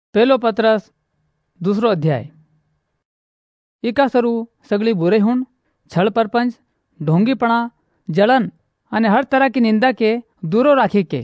पहलो पत्रस 2 अध्याय। इका सरू सगली बुरे हुण, छल परपंच, ढोंगीपणा, जलन अने हर तरह की निंदा के दूरो राखी के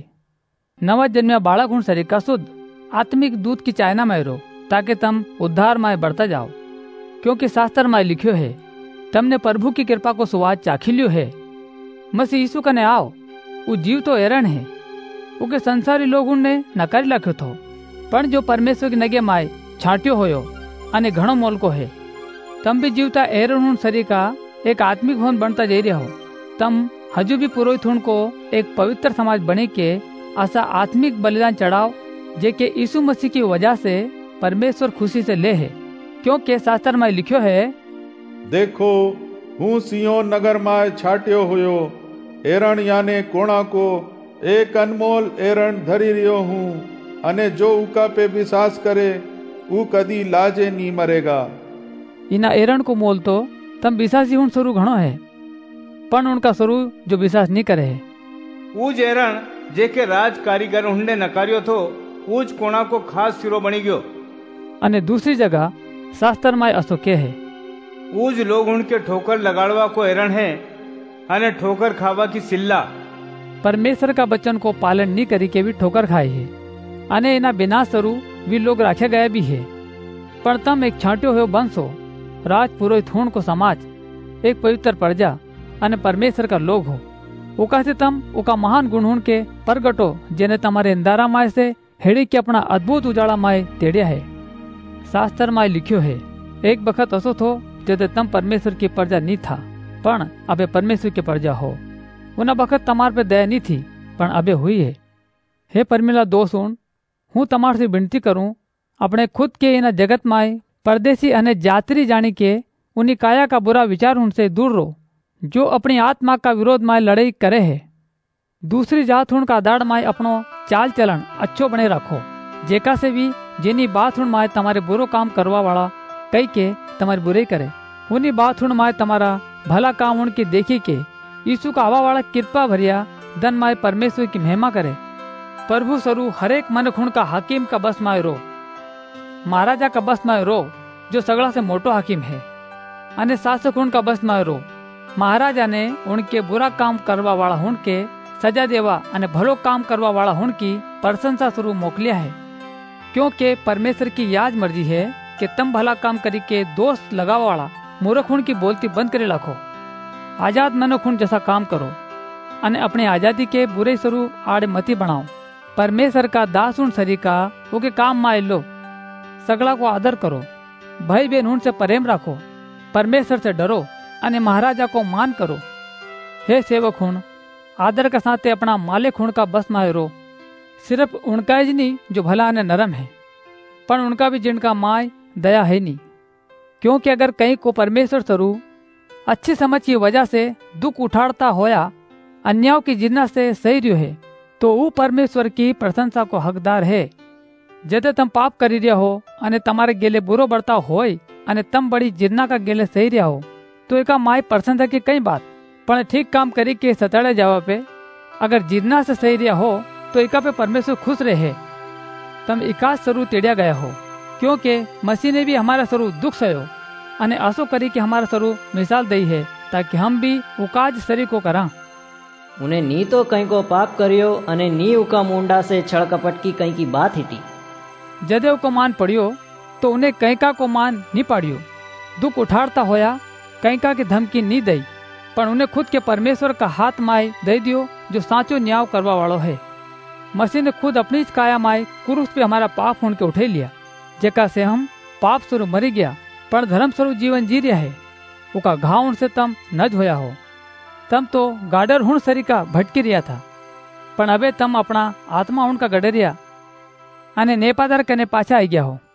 नवा जन्म्या बाळक हुण सरीका शुद्ध आत्मिक दूध की चायना में रो, ताकि तम उद्धार माए बढ़ता जाओ। क्योंकि शास्त्र माए लिखियो है, तमने प्रभु की कृपा को स्वाद चाखी लियो है। मसीह यीशु कने आओ, वो जीव तो एरण है, उके संसारी लोग उनने नकारी लख्यो थो, पण जो परमेश्वर की नगे माए छाट्यो होयो अने घणो मोल को है। तम भी जीवता एरण हुण शरीर का एक आत्मिक होन बनता जा रहा हो। तम हजू भी पुरोहित हुण को एक पवित्र समाज बने के ऐसा आत्मिक बलिदान चढ़ाओ, जे के यीशु मसीह की वजह से परमेश्वर खुशी से ले है। क्योंकि शास्त्र में लिखियो है, देखो हूँ सियोन नगर में छाट्यो होयो, एरण याने कोणा को एक अनमोल एरण धरी रियो हूँ, अने जो उका पे विश्वास करे ऊ कदी लाजे नी मरेगा। इना एरण को मोल तो तम विश्वासी हुण स्वरू घणो है, पण उनका स्वरू जो विश्वास नहीं करे है। ऊज एरण जेके राज कारीगर हुंडे नकारियो थो, ऊज कोणा को खास सिरो बनी गयो। अने दूसरी जगह शास्त्र में असो के है, ऊज लोग उनके ठोकर लगाड़वा को एरण है, अने ठोकर खावा की सिल्ला। परमेश्वर का वचन को पालन नहीं करी के भी ठोकर खाए है, अने इना बिना स्वरू वी लोग राखे गए भी है। पर तम एक छांट्यो हो वंश हो, राज पुरोहित होण को समाज, एक पवित्र प्रजा अने परमेश्वर का लोग हो। उका से तम उका महान गुण हुण के प्रगटो, जेने तमारे अंधारा माय से हेड़ी के अपना अद्भुत उजाला माय तेड़िया है। शास्त्र माय लिखियो है, एक बखत असो थो जदे तम परमेश्वर की प्रजा नहीं था, पण अबे परमेश्वर की प्रजा हो। उना बखत तमार पे दया नहीं थी, पण अबे हुई है। हे परमेला दोस्त हुण, हूँ तमार से विनती करूं, अपने खुद के इन जगत माय परदेसी अने जातरी जानी के उन्हीं काया का बुरा विचार उनसे दूर रहो, जो अपनी आत्मा का विरोध माय लड़ाई करे है। दूसरी जात हुण का दाड़ माय अपनो चाल चलन अच्छो बने रखो, जेका से भी जेनी बात हुण माय तमारे बुरो काम करवा वाला कई के तमारी बुराई करे, उन्हीं बात हुण माय तमारा भला काम उनकी देखी के यीशु का आवा वाला कृपा भरिया धन माय परमेश्वर की महिमा करे। प्रभु स्वरू हरेक मनख हुण का हाकिम का बस माय रो, महाराजा का बस माय रो, जो सगड़ा से मोटो हाकिम है, अने शासक हुण का बस माय रो। महाराजा ने उनके बुरा काम करवा वाला हुण के सजा देवा अने भलो काम करवा वाला हुण की प्रशंसा स्वरूप मोकलिया है। क्योंकि परमेश्वर की याज मर्जी है कि तम भला काम करी के दोस्त लगावा वाला मूर्ख हुण की बोलती बंद करे रखो। आजाद मनख हुण जैसा काम करो, अने अपनी आजादी के बुरे स्वरूप आड़े मती बनाओ। परमेश्वर का दास हुण सरी का ओके काम माय लो, सगड़ा को आदर करो, भाई बहन हुण से प्रेम रखो, परमेश्वर से डरो अने महाराजा को मान करो। हे सेवक हुण, आदर के साथ अपना मालिक हुण का बस माय रो, सिर्फ उनका ही नहीं जो भला अने नरम है, पर उनका भी जिनका माय दया है नहीं। क्योंकि अगर कहीं को परमेश्वर स्वरूप अच्छी समझ की वजह से दुख उठाड़ता होया अन्यायों की जिन्ना से सही रियो है, तो वो परमेश्वर की प्रशंसा को हकदार है। जदे तम पाप करी रिया हो अने तमारे गेले बुरो बर्ताव होय अने तम बड़ी जिन्ना का गेले सही रिया हो, तो एका माय प्रशंसा की कई बात, पण ठीक काम करी के सताड़े जावा पे अगर जिन्ना से सही रिया हो तो एका पे परमेश्वर खुश रहे। तम एकाज स्वरूप तेड़िया गया हो, क्योंकि मसीह ने भी हमारा स्वरूप दुख सहो अने आसो करी कि हमारा स्वरूप मिसाल दई है, ताकि हम भी उकाज शरीर को करा। उन्हें नी तो कहीं को पाप करियो अने नी उका मुंडा से छल कपट की कहीं की बात हिटी। जदे को मान पड़ियो तो उन्हें कहीं का को मान नहीं पाड़ियो। दुख उठाड़ता होया कहीं का की धमकी नहीं दई, पर उन्हें खुद के परमेश्वर का हाथ माय दे दियो, जो साचो न्याय करवा वालो है। मसीह ने खुद अपनी काया माय क्रूस पे हमारा पाप होने के उठे लिया, जेका से हम पाप स्वरूप मरी गया पर धर्म स्वरूप जीवन जी रहा है। उका घाव उनसे तम नज होया हो। तम तो गाडर हुण सरी का भटकी रिया था, पर अबे तम अपना आत्मा उनका गडरिया अने नेपादर कने पाछा आई गया हो।